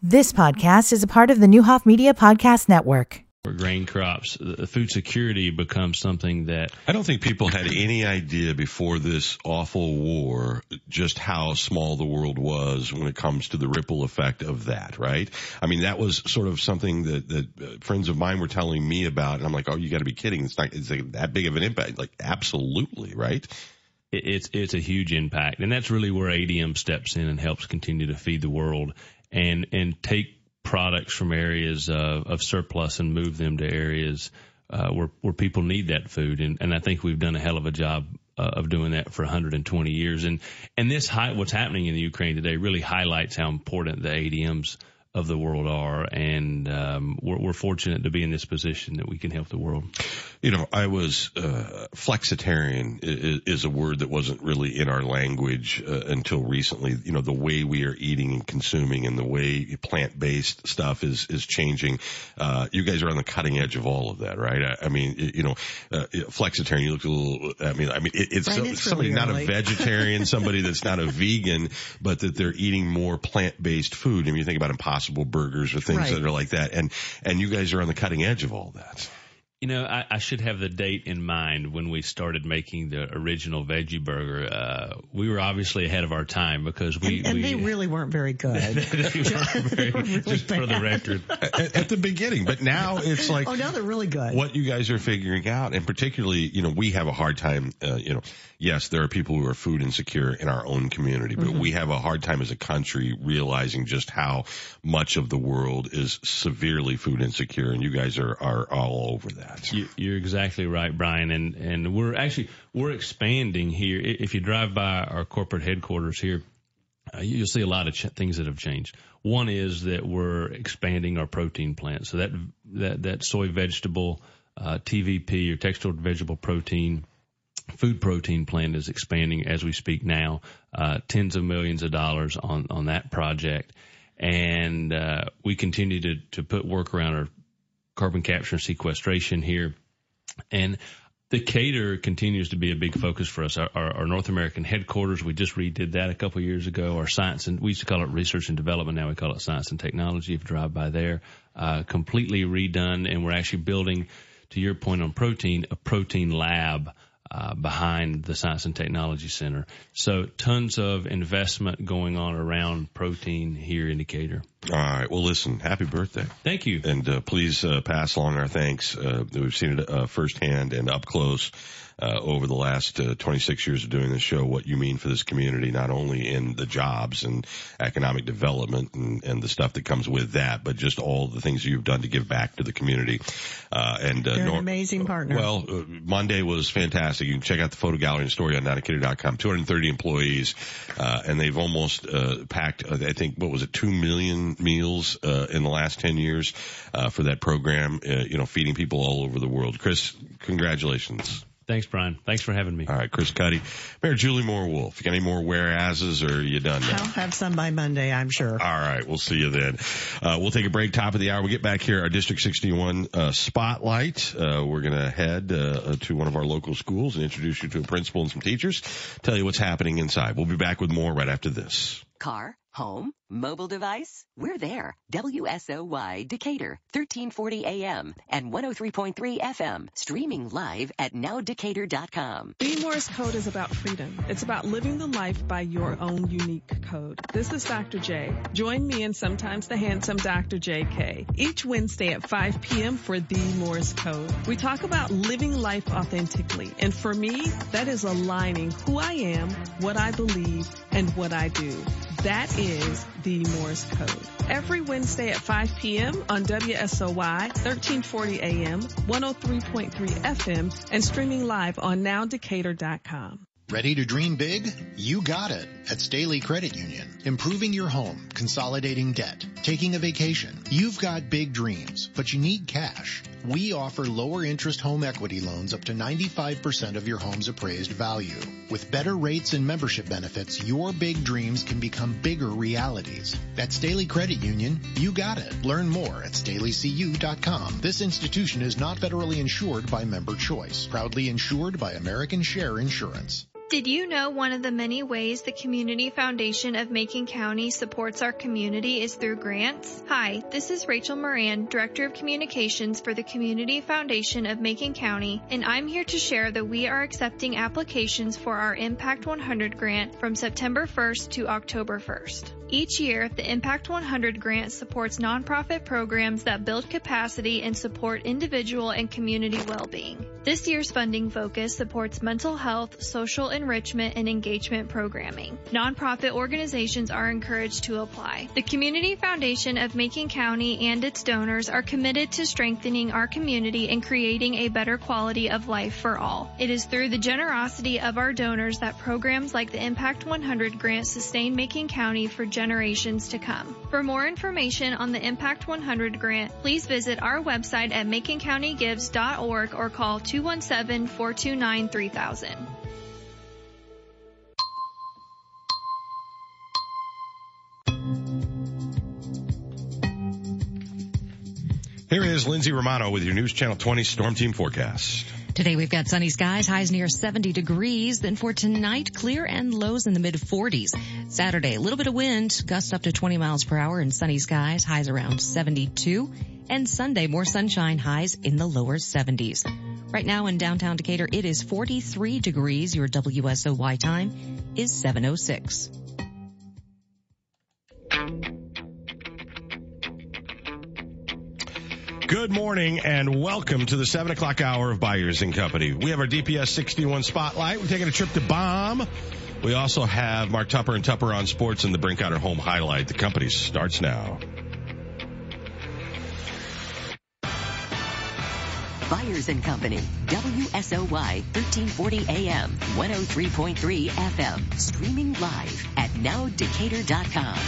This podcast is a part of the Newhoff Media Podcast Network. For grain crops, the food security becomes something that I don't think people had any idea before this awful war just how small the world was when it comes to the ripple effect of that, right? I mean, that was sort of something that friends of mine were telling me about, and I'm like, oh, you got to be kidding. It's like that big of an impact. Like, absolutely, right? It's a huge impact, and that's really where ADM steps in and helps continue to feed the world and take products from areas of surplus and move them to areas where people need that food. And I think we've done a hell of a job of doing that for 120 years. And this what's happening in the Ukraine today really highlights how important the ADMs of the world are. And we're fortunate to be in this position that we can help the world. You know, I was flexitarian is a word that wasn't really in our language until recently. You know, the way we are eating and consuming and the way plant-based stuff is changing. You guys are on the cutting edge of all of that, right? I mean, flexitarian, you look a little, it's right, somebody really not early. a vegetarian, somebody that's not a vegan, but that they're eating more plant-based food. I mean, you think about Impossible Burgers or things Right. that are like that. And you guys are on the cutting edge of all that. You know, I should have the date in mind when we started making the original veggie burger. We were obviously ahead of our time because we they really weren't very good. they weren't very, really just for the bad. record. At the beginning, but now it's like, Oh, now they're really good. what you guys are figuring out, and particularly, you know, we have a hard time, yes, there are people who are food insecure in our own community, but we have a hard time as a country realizing just how much of the world is severely food insecure, and you guys are all over that. You're exactly right, Brian, and we're expanding here. If you drive by our corporate headquarters here, you'll see a lot of things that have changed. One is that we're expanding our protein plant, so that soy vegetable TVP or textured vegetable protein food protein plant is expanding as we speak now. Tens of millions of dollars on that project, and we continue to put work around our carbon capture and sequestration here. And Decatur continues to be a big focus for us. Our North American headquarters, we just redid that a couple of years ago. Our science, and we used to call it research and development. Now we call it science and technology. If you drive by there, completely redone. And we're actually building, to your point on protein, a protein lab behind the Science and Technology Center. So tons of investment going on around protein here in Decatur. All right. Well, listen, happy birthday. Thank you. And please pass along our thanks. We've seen it firsthand and up close over the last 26 years of doing this show, what you mean for this community, not only in the jobs and economic development and the stuff that comes with that, but just all the things you've done to give back to the community. They're an amazing partner. Well, Monday was fantastic. You can check out the photo gallery and story on nowdecatur.com. 230 employees, and they've almost packed, I think, 2 million meals in the last 10 years for that program, feeding people all over the world. Chris, congratulations. Thanks, Brian. Thanks for having me. All right, Chris Cuddy. Mayor Julie Moore Wolf, you got any more whereases, or are you done now? I'll have some by Monday, I'm sure. All right, we'll see you then. We'll take a break, top of the hour. We'll get back here, our District 61 Spotlight. We're going to head to one of our local schools and introduce you to a principal and some teachers, tell you what's happening inside. We'll be back with more right after this. Car, home, mobile device, we're there. WSOY Decatur, 1340 AM and 103.3 FM, streaming live at nowdecatur.com. The Morse Code is about freedom. It's about living the life by your own unique code. This is Dr. J. Join me and sometimes the handsome Dr. JK each Wednesday at 5 p.m. for The Morse Code. We talk about living life authentically, and for me, that is aligning who I am, what I believe, and what I do. That is The Morse Code. Every Wednesday at 5 p.m. on WSOY, 1340 AM, 103.3 FM, and streaming live on nowdecatur.com. Ready to dream big? You got it at Staley Credit Union. Improving your home, consolidating debt, taking a vacation. You've got big dreams, but you need cash. We offer lower interest home equity loans up to 95% of your home's appraised value. With better rates and membership benefits, your big dreams can become bigger realities. At Staley Credit Union, you got it. Learn more at StaleyCU.com. This institution is not federally insured by Member Choice. Proudly insured by American Share Insurance. Did you know one of the many ways the Community Foundation of Macon County supports our community is through grants? Hi, this is Rachel Moran, Director of Communications for the Community Foundation of Macon County, and I'm here to share that we are accepting applications for our Impact 100 grant from September 1st to October 1st. Each year, the Impact 100 grant supports nonprofit programs that build capacity and support individual and community well-being. This year's funding focus supports mental health, social enrichment, and engagement programming. Nonprofit organizations are encouraged to apply. The Community Foundation of Macon County and its donors are committed to strengthening our community and creating a better quality of life for all. It is through the generosity of our donors that programs like the Impact 100 grant sustain Macon County for generations to come. For more information on the Impact 100 grant, please visit our website at maconcountygives.org or call 217-429-3000. Here is Lindsay Romano with your News Channel 20 Storm Team forecast. Today we've got sunny skies, highs near 70 degrees. Then for tonight, clear and lows in the mid-40s. Saturday, a little bit of wind, gusts up to 20 miles per hour and sunny skies, highs around 72. And Sunday, more sunshine, highs in the lower 70s. Right now in downtown Decatur, it is 43 degrees. Your WSOY time is 7:06. Good morning and welcome to the 7 o'clock hour of Byers & Company. We have our DPS 61 Spotlight. We're taking a trip to BOM. We also have Mark Tupper and Tupper on Sports and the Brinkotter Home Highlight. The company starts now. Byers & Company, WSOY 1340 AM, 103.3 FM, streaming live at nowdecatur.com.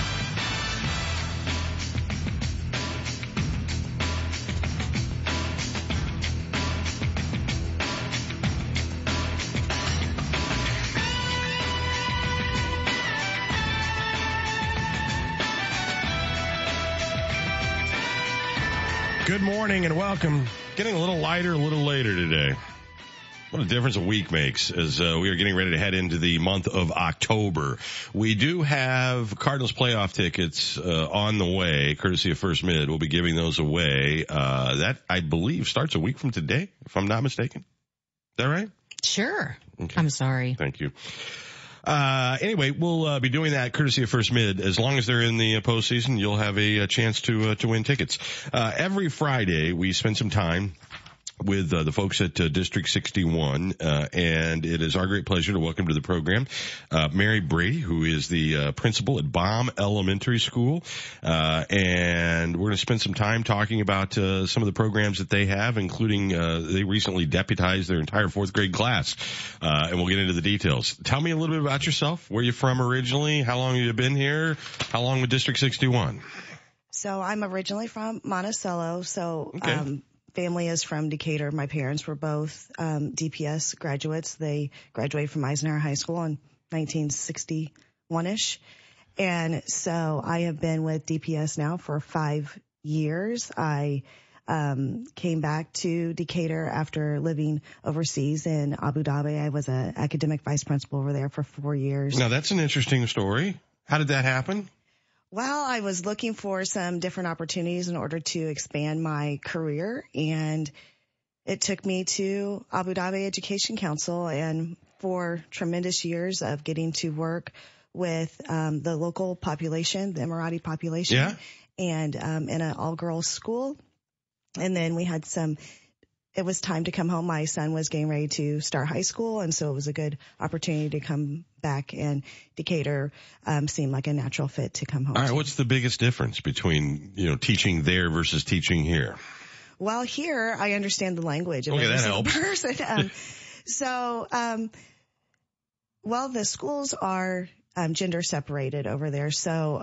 Good morning and welcome. Getting a little lighter, a little later today. What a difference a week makes as we are getting ready to head into the month of October. We do have Cardinals playoff tickets on the way, courtesy of First Mid. We'll be giving those away. That, I believe, starts a week from today, if I'm not mistaken. Is that right? Sure. Okay. I'm sorry. Thank you. Anyway, we'll be doing that courtesy of First Mid. As long as they're in the postseason, you'll have a chance to win tickets. Every Friday, we spend some time with the folks at District 61, and it is our great pleasure to welcome to the program Mary Brady, who is the principal at BOM Elementary School, and we're going to spend some time talking about some of the programs that they have, including they recently deputized their entire fourth grade class, and we'll get into the details. Tell me a little bit about yourself. Where you from originally? How long have you been here? How long with District 61? So I'm originally from Monticello, so okay. Family is from Decatur. My parents were both DPS graduates. They graduated from Eisenhower High School in 1961-ish. And so I have been with DPS now for 5 years. I came back to Decatur after living overseas in Abu Dhabi. I was an academic vice principal over there for 4 years. Now, that's an interesting story. How did that happen? Well, I was looking for some different opportunities in order to expand my career, and it took me to Abu Dhabi Education Council, and 4 tremendous years of getting to work with the local population, the Emirati population, and in an all-girls school. And then we had it was time to come home. My son was getting ready to start high school, and so it was a good opportunity to come back, and Decatur seemed like a natural fit to come home. All right, what's the biggest difference between, teaching there versus teaching here? Well, here I understand the language of every that single person. Well, the schools are gender separated over there. So,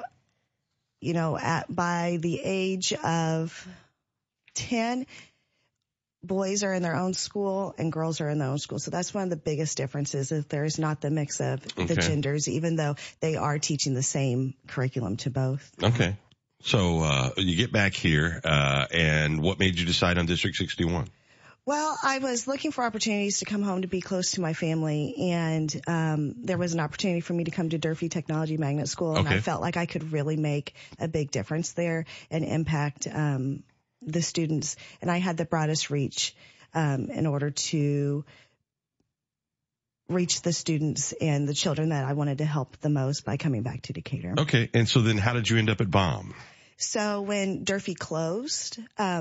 by the age of 10, boys are in their own school and girls are in their own school. So that's one of the biggest differences, is there is not the mix of the genders, even though they are teaching the same curriculum to both. Okay. So you get back here, and what made you decide on District 61? Well, I was looking for opportunities to come home to be close to my family, and there was an opportunity for me to come to Durfee Technology Magnet School, and I felt like I could really make a big difference there and impact the students. And I had the broadest reach in order to reach the students and the children that I wanted to help the most by coming back to Decatur. Okay, and so then how did you end up at BOM? So when Durfee closed,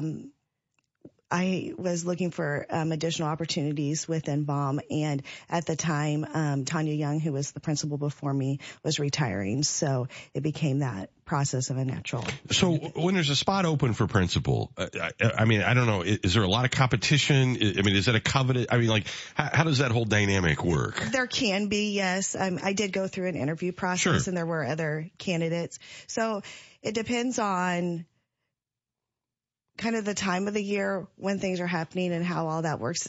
I was looking for additional opportunities within BOM, and at the time, Tanya Young, who was the principal before me, was retiring, so it became that process of a natural. So when there's a spot open for principal, I mean, I don't know, is there a lot of competition? I mean, is that a coveted? I mean, like, how does that whole dynamic work? There can be, yes. I did go through an interview process, and there were other candidates. So it depends on kind of the time of the year when things are happening and how all that works.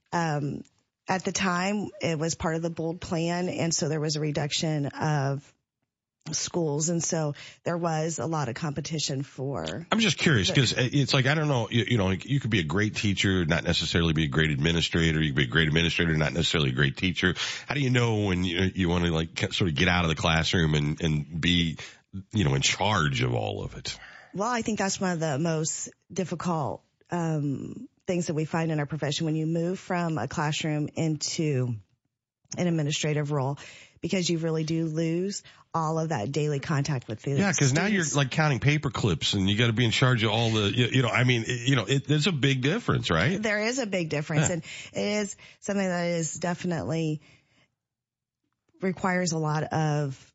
At the time, it was part of the BOLD plan, and so there was a reduction of schools, and so there was a lot of competition for. I'm just curious because it's like, I don't know, you know, you could be a great teacher, not necessarily be a great administrator. You could be a great administrator, not necessarily a great teacher. How do you know when you want to like sort of get out of the classroom and be, you know, in charge of all of it? Well, I think that's one of the most difficult things that we find in our profession when you move from a classroom into an administrative role, because you really do lose all of that daily contact with the students. Yeah, because now you're like counting paper clips and you got to be in charge of all the, you know, I mean, you know, there's a big difference, right? There is a big difference, and it is something that is definitely requires a lot of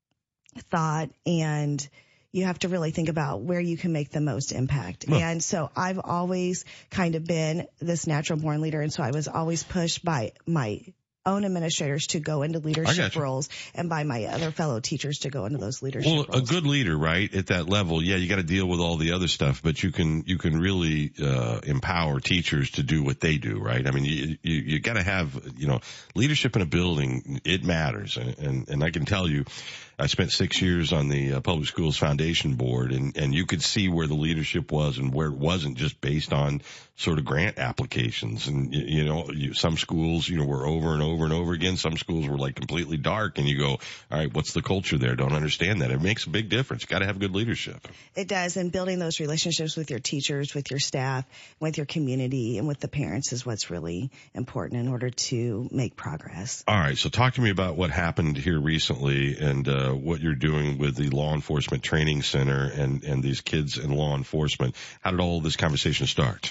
thought, and you have to really think about where you can make the most impact. And so I've always kind of been this natural born leader. And so I was always pushed by my own administrators to go into leadership roles and by my other fellow teachers to go into those leadership roles. Well, a good leader, right, at that level, yeah, you got to deal with all the other stuff, but you can really empower teachers to do what they do, right? I mean, you got to have, you know, leadership in a building, it matters. And I can tell you, I spent 6 years on the Public Schools Foundation Board, and you could see where the leadership was and where it wasn't just based on sort of grant applications. And, you know, some schools, you know, were over and over and over again. Some schools were like completely dark, and you go, all right, what's the culture there? Don't understand that. It makes a big difference. You got to have good leadership. It does. And building those relationships with your teachers, with your staff, with your community, and with the parents is what's really important in order to make progress. All right. So talk to me about what happened here recently and, what you're doing with the Law Enforcement Training Center and these kids in law enforcement. How did all this conversation start?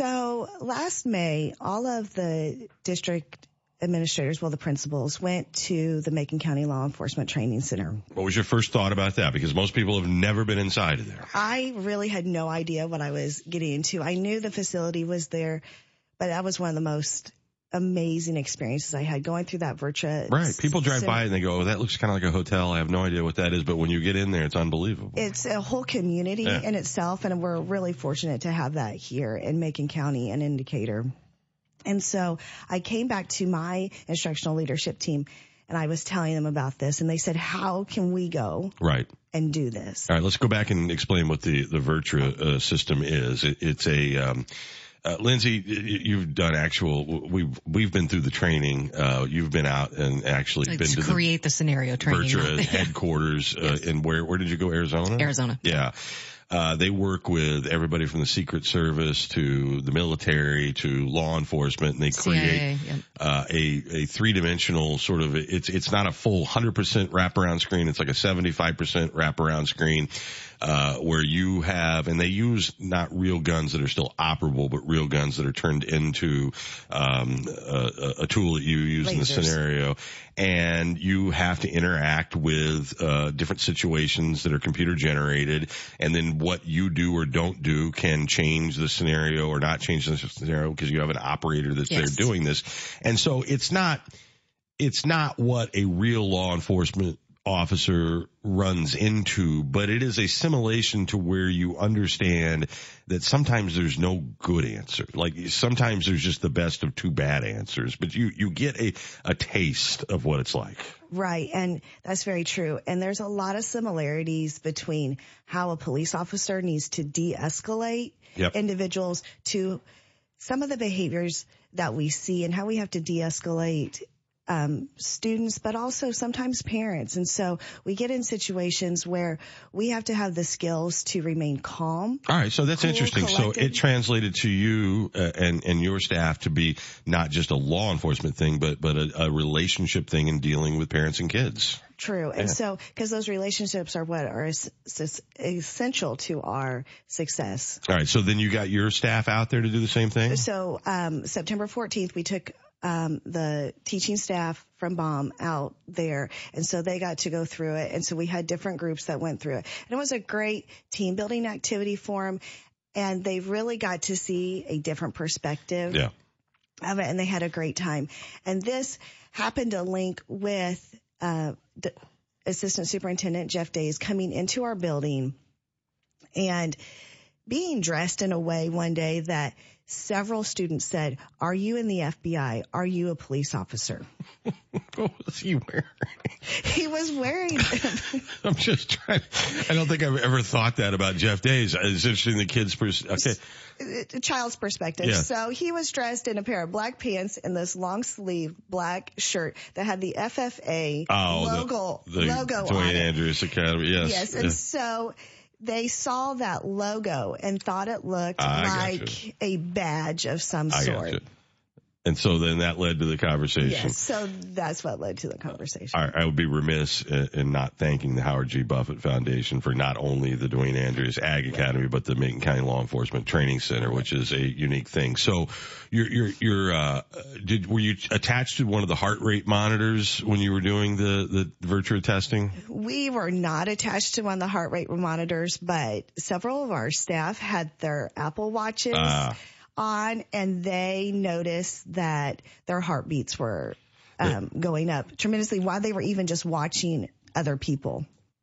So last May, all of the district administrators, well, the principals, went to the Macon County Law Enforcement Training Center. What was your first thought about that? Because most people have never been inside of there. I really had no idea what I was getting into. I knew the facility was there, but that was one of the most amazing experiences I had going through that Virtua. Right. People drive by and they go, oh, that looks kind of like a hotel. I have no idea what that is. But when you get in there, it's unbelievable. It's a whole community in itself. And we're really fortunate to have that here in Macon County and in Decatur. And so I came back to my instructional leadership team and I was telling them about this, and they said, how can we go and do this? All right. Let's go back and explain what the Virtua system is. It's a, Lindsay, you've done we've been through the training. You've been out and actually been to create the scenario training. Virtua headquarters. And where did you go? Arizona? Arizona. Yeah. They work with everybody from the Secret Service to the military to law enforcement, and they create a three-dimensional sort of, it's not a full 100% wraparound screen. It's like a 75% wraparound screen, where you have, and they use not real guns that are still operable, but real guns that are turned into, a tool that you use in the scenario. And you have to interact with, different situations that are computer generated, and then what you do or don't do can change the scenario or not change the scenario because you have an operator that's there doing this. And so it's not what a real law enforcement officer runs into, but it is a simulation to where you understand that sometimes there's no good answer. Like sometimes there's just the best of two bad answers, but you get a taste of what it's like. Right. And that's very true. And there's a lot of similarities between how a police officer needs to de-escalate individuals to some of the behaviors that we see and how we have to de-escalate students, but also sometimes parents. And so we get in situations where we have to have the skills to remain calm. All right. So that's cool, interesting. collected. So it translated to you and your staff to be not just a law enforcement thing, but a relationship thing in dealing with parents and kids. True. And so, because those relationships are what are essential to our success. All right. So then you got your staff out there to do the same thing? So, September 14th, we took the teaching staff from BOM out there. And so they got to go through it. And so we had different groups that went through it. And it was a great team building activity for them. And they really got to see a different perspective of it. And they had a great time. And this happened to link with Assistant Superintendent Jeff Days coming into our building and being dressed in a way one day that several students said, "Are you in the FBI? Are you a police officer?" What was he wearing? He was wearing I'm just trying. I don't think I've ever thought that about Jeff Days. It's interesting the kid's child's perspective. Yeah. So he was dressed in a pair of black pants and this long sleeve black shirt that had the FFA logo Dwayne on it. Andrews Academy. Yes. Yes. And so they saw that logo and thought it looked like a badge of some sort. Gotcha. And so then that led to the conversation. Yes, so that's what led to the conversation. I would be remiss in not thanking the Howard G. Buffett Foundation for not only the Dwayne Andrews Ag Academy, but the Macon County Law Enforcement Training Center, which is a unique thing. So were you attached to one of the heart rate monitors when you were doing the virtual testing? We were not attached to one of the heart rate monitors, but several of our staff had their Apple Watches on, and they noticed that their heartbeats were going up tremendously while they were even just watching other people.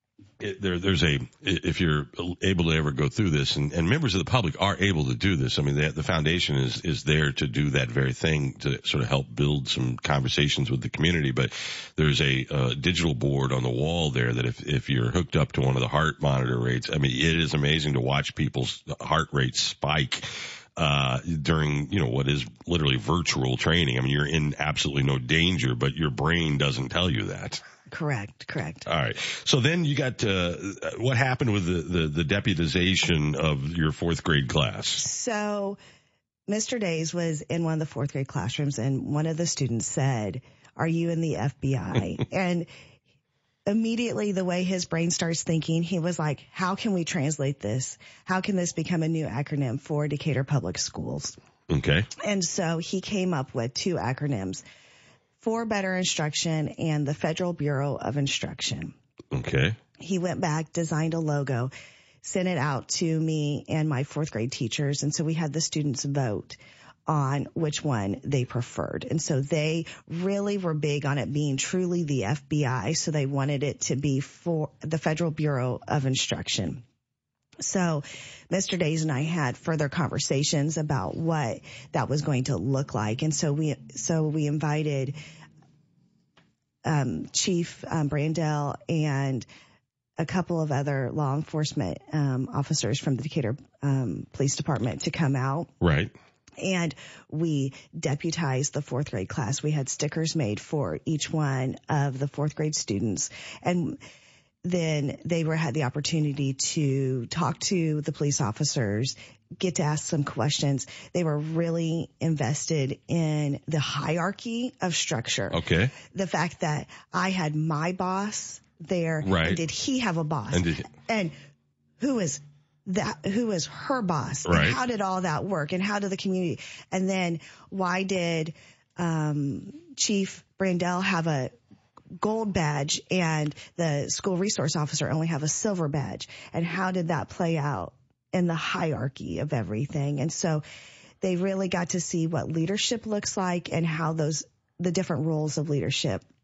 If you're able to ever go through this, and members of the public are able to do this, I mean, the foundation is there to do that very thing, to sort of help build some conversations with the community. But there's a digital board on the wall there that if you're hooked up to one of the heart monitor rates, I mean, it is amazing to watch people's heart rate spike during, what is literally virtual training. I mean, you're in absolutely no danger, but your brain doesn't tell you that. Correct. All right. So then you got what happened with the deputization of your fourth grade class? So Mr. Days was in one of the fourth grade classrooms, and one of the students said, "Are you in the FBI?" And immediately the way his brain starts thinking, he was like, how can we translate this? How can this become a new acronym for Decatur Public Schools? Okay. And so he came up with two acronyms: For Better Instruction and the Federal Bureau of Instruction. Okay. He went back, designed a logo, sent it out to me and my fourth grade teachers. And so we had the students vote on which one they preferred. And so they really were big on it being truly the FBI. So they wanted it to be for the Federal Bureau of Instruction. So Mr. Days and I had further conversations about what that was going to look like. And so we invited Chief Brandell and a couple of other law enforcement officers from the Decatur Police Department to come out. Right. And we deputized the fourth grade class. We had stickers made for each one of the fourth grade students. And then they had the opportunity to talk to the police officers, get to ask some questions. They were really invested in the hierarchy of structure. Okay. The fact that I had my boss there. Right. And did he have a boss? And who is her boss? Right. And how did all that work? And how did the community? And then why did Chief Brandell have a gold badge and the school resource officer only have a silver badge? And how did that play out in the hierarchy of everything? And so they really got to see what leadership looks like and how the different roles of leadership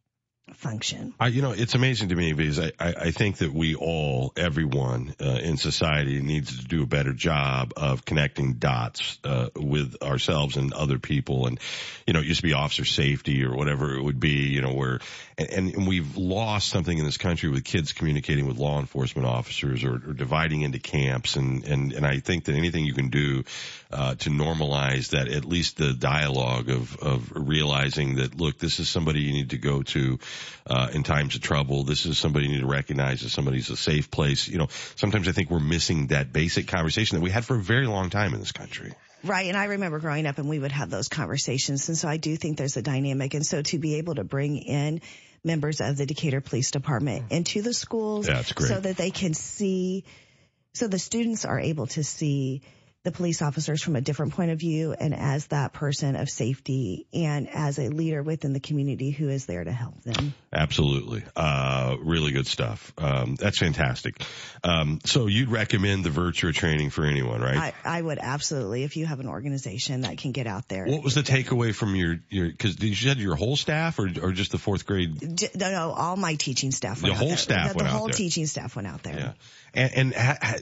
function. It's amazing to me because I think that everyone in society needs to do a better job of connecting dots with ourselves and other people. And, it used to be officer safety or whatever it would be, and we've lost something in this country with kids communicating with law enforcement officers or dividing into camps. And I think that anything you can do to normalize that, at least the dialogue of realizing that, look, this is somebody you need to go to in times of trouble. This is somebody you need to recognize as somebody's a safe place. Sometimes I think we're missing that basic conversation that we had for a very long time in this country. Right. And I remember growing up and we would have those conversations. And so I do think there's a dynamic. And so to be able to bring in members of the Decatur Police Department into the schools so that they can see, so the students are able to see the police officers from a different point of view and as that person of safety and as a leader within the community who is there to help them. Absolutely. Really good stuff. That's fantastic. So you'd recommend the Virtua training for anyone, right? I would absolutely, if you have an organization that can get out there. What was the takeaway from cause you said your whole staff or just the fourth grade? No, all my teaching staff went out there. The whole staff went out there. The whole teaching staff went out there. Yeah. And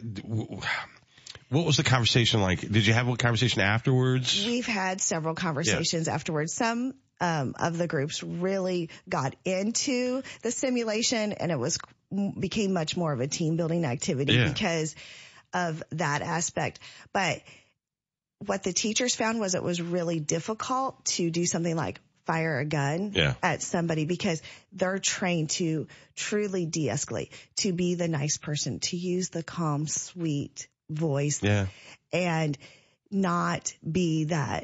what was the conversation like? Did you have a conversation afterwards? We've had several conversations afterwards. Some of the groups really got into the simulation, and it became much more of a team building activity because of that aspect. But what the teachers found was it was really difficult to do something like fire a gun at somebody because they're trained to truly de-escalate, to be the nice person, to use the calm, sweet voice and not be that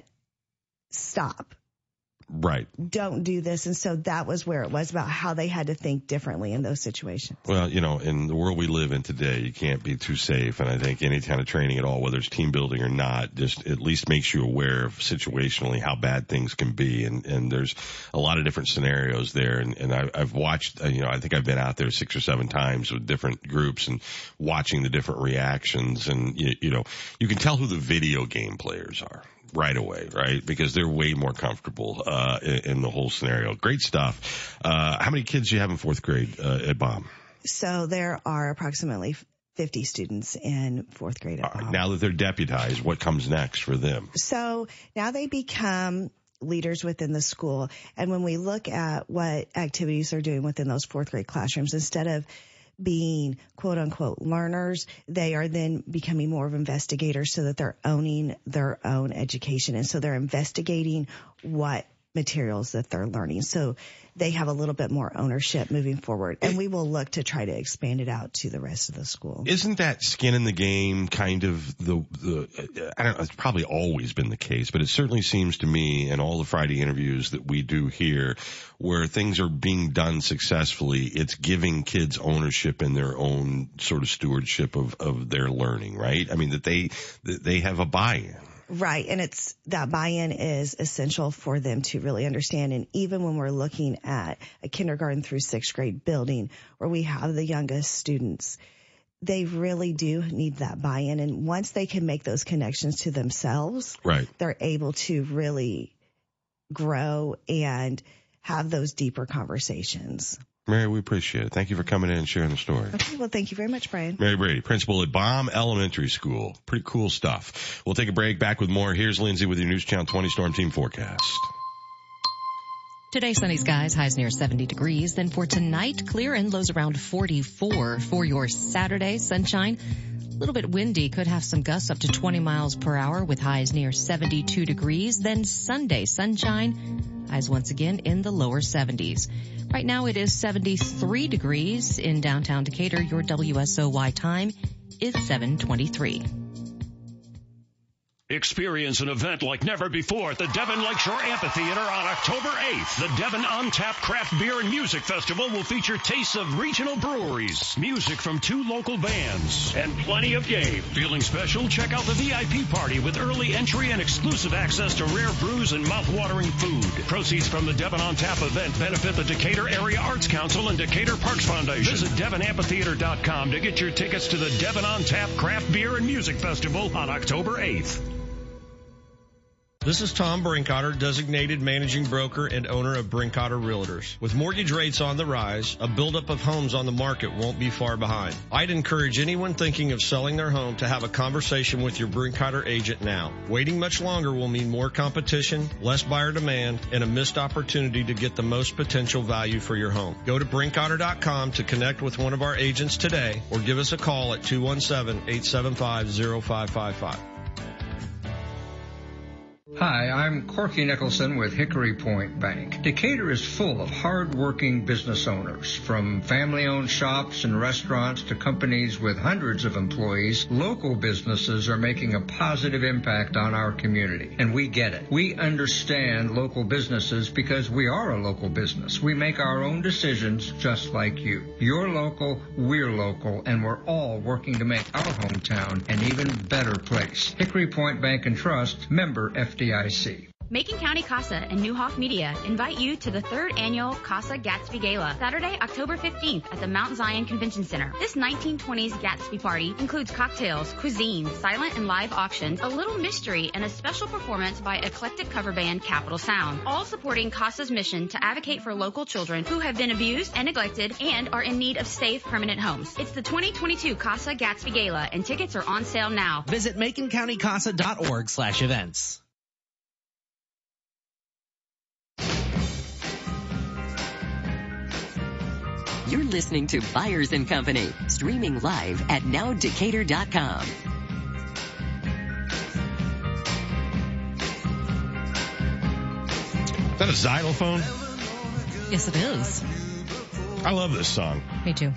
stop. Right. Don't do this. And so that was where it was about how they had to think differently in those situations. Well, in the world we live in today, you can't be too safe. And I think any kind of training at all, whether it's team building or not, just at least makes you aware of situationally how bad things can be. And there's a lot of different scenarios there. And I've watched, I think I've been out there 6 or 7 times with different groups and watching the different reactions. And, you can tell who the video game players are right away, right? Because they're way more comfortable in the whole scenario. Great stuff. How many kids do you have in 4th grade at BOM? So there are approximately 50 students in 4th grade at BOM. Now that they're deputized, what comes next for them? So now they become leaders within the school. And when we look at what activities they're doing within those 4th grade classrooms, instead of being quote unquote learners, they are then becoming more of investigators so that they're owning their own education. And so they're investigating what materials that they're learning. So they have a little bit more ownership moving forward. And we will look to try to expand it out to the rest of the school. Isn't that skin in the game kind of I don't know, it's probably always been the case, but it certainly seems to me in all the Friday interviews that we do here where things are being done successfully, it's giving kids ownership in their own sort of stewardship of their learning, right? I mean, that they have a buy-in. Right. And that buy-in is essential for them to really understand. And even when we're looking at a kindergarten through 6th grade building where we have the youngest students, they really do need that buy-in. And once they can make those connections to themselves, they're able to really grow and have those deeper conversations. Mary, we appreciate it. Thank you for coming in and sharing the story. Okay, well, thank you very much, Brian. Mary Brady, principal at BOM Elementary School. Pretty cool stuff. We'll take a break. Back with more. Here's Lindsay with your News Channel 20 Storm Team forecast. Today, sunny skies, highs near 70 degrees. Then for tonight, clear and lows around 44. For your Saturday, sunshine. A little bit windy, could have some gusts up to 20 miles per hour with highs near 72 degrees. Then Sunday, sunshine, highs once again in the lower 70s. Right now it is 73 degrees in downtown Decatur. Your WSOY time is 7:23. Experience an event like never before at the Devon Lakeshore Amphitheater on October 8th. The Devon On Tap Craft Beer and Music Festival will feature tastes of regional breweries, music from 2 local bands, and plenty of game. Feeling special? Check out the VIP party with early entry and exclusive access to rare brews and mouth-watering food. Proceeds from the Devon On Tap event benefit the Decatur Area Arts Council and Decatur Parks Foundation. Visit DevonAmphitheater.com to get your tickets to the Devon On Tap Craft Beer and Music Festival on October 8th. This is Tom Brinkotter, designated managing broker and owner of Brinkotter Realtors. With mortgage rates on the rise, a buildup of homes on the market won't be far behind. I'd encourage anyone thinking of selling their home to have a conversation with your Brinkotter agent now. Waiting much longer will mean more competition, less buyer demand, and a missed opportunity to get the most potential value for your home. Go to Brinkotter.com to connect with one of our agents today or give us a call at 217-875-0555. Hi, I'm Corky Nicholson with Hickory Point Bank. Decatur is full of hard-working business owners. From family-owned shops and restaurants to companies with hundreds of employees, local businesses are making a positive impact on our community. And we get it. We understand local businesses because we are a local business. We make our own decisions just like you. You're local, we're local, and we're all working to make our hometown an even better place. Hickory Point Bank and Trust, member FDIC. Macon County CASA and Newhoff Media invite you to the 3rd annual CASA Gatsby Gala, Saturday, October 15th at the Mount Zion Convention Center. This 1920s Gatsby party includes cocktails, cuisine, silent and live auctions, a little mystery, and a special performance by eclectic cover band Capital Sound, all supporting CASA's mission to advocate for local children who have been abused and neglected and are in need of safe, permanent homes. It's the 2022 CASA Gatsby Gala, and tickets are on sale now. Visit MaconCountyCASA.org/events. You're listening to Byers & Company, streaming live at nowdecatur.com. Is that a xylophone? Yes, it is. I love this song. Me too.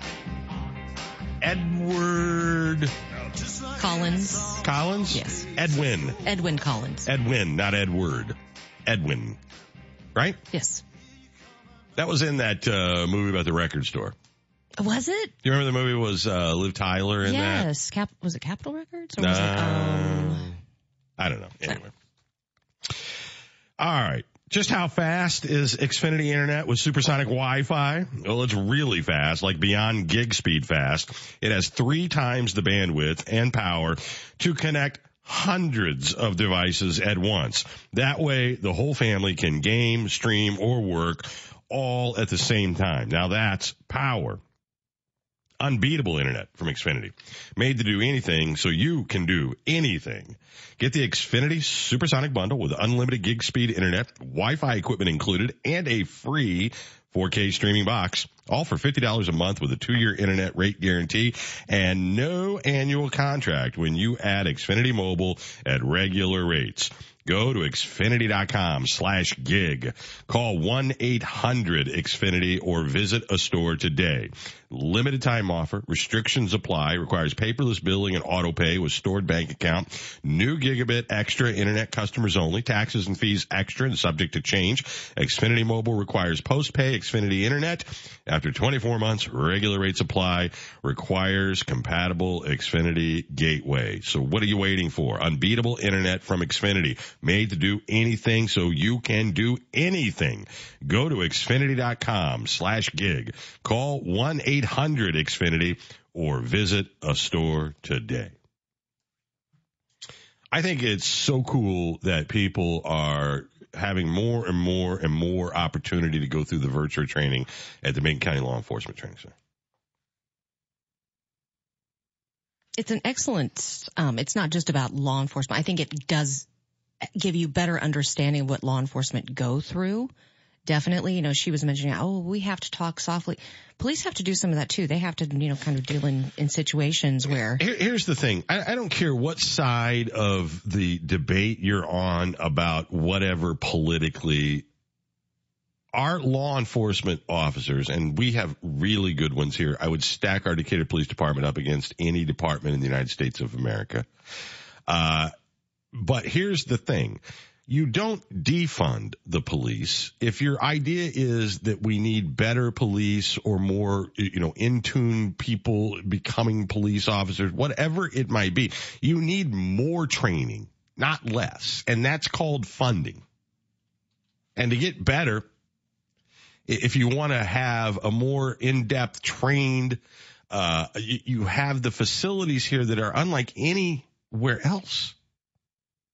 Edward Collins. Collins? Yes. Edwin Collins. Edwin, not Edward. Edwin. Right? Yes. That was in that movie about the record store. Was it? Do you remember the movie was Liv Tyler in that? Yes. Was it Capitol Records? Or was it, I don't know. Anyway. All right. Just how fast is Xfinity Internet with supersonic Wi-Fi? Well, it's really fast, like beyond gig speed fast. It has 3 times the bandwidth and power to connect hundreds of devices at once. That way, the whole family can game, stream, or work all at the same time. Now that's power. Unbeatable internet from Xfinity. Made to do anything so you can do anything. Get the Xfinity Supersonic Bundle with unlimited gig speed internet, Wi-Fi equipment included, and a free 4K streaming box. All for $50 a month with a 2-year internet rate guarantee and no annual contract when you add Xfinity Mobile at regular rates. Go to Xfinity.com/gig. Call 1-800-XFINITY or visit a store today. Limited time offer. Restrictions apply. Requires paperless billing and auto pay with stored bank account. New gigabit extra internet customers only. Taxes and fees extra and subject to change. Xfinity Mobile requires post-pay Xfinity Internet. After 24 months, regular rates apply. Requires compatible Xfinity gateway. So what are you waiting for? Unbeatable internet from Xfinity. Made to do anything so you can do anything. Go to Xfinity.com/gig. Call 1-800-XFINITY or visit a store today. I think it's so cool that people are having more and more and more opportunity to go through the virtual training at the Macon County Law Enforcement Training Center. It's an excellent, it's not just about law enforcement. I think it does give you better understanding of what law enforcement go through. Definitely, she was mentioning, we have to talk softly. Police have to do some of that too. They have to, kind of deal in situations where. Here's the thing. I don't care what side of the debate you're on about whatever politically. Our law enforcement officers, and we have really good ones here. I would stack our Decatur Police Department up against any department in the United States of America. But here's the thing. You don't defund the police. If your idea is that we need better police or more, in tune people becoming police officers, whatever it might be, you need more training, not less. And that's called funding. And to get better, if you want to have a more in-depth trained, you have the facilities here that are unlike anywhere else.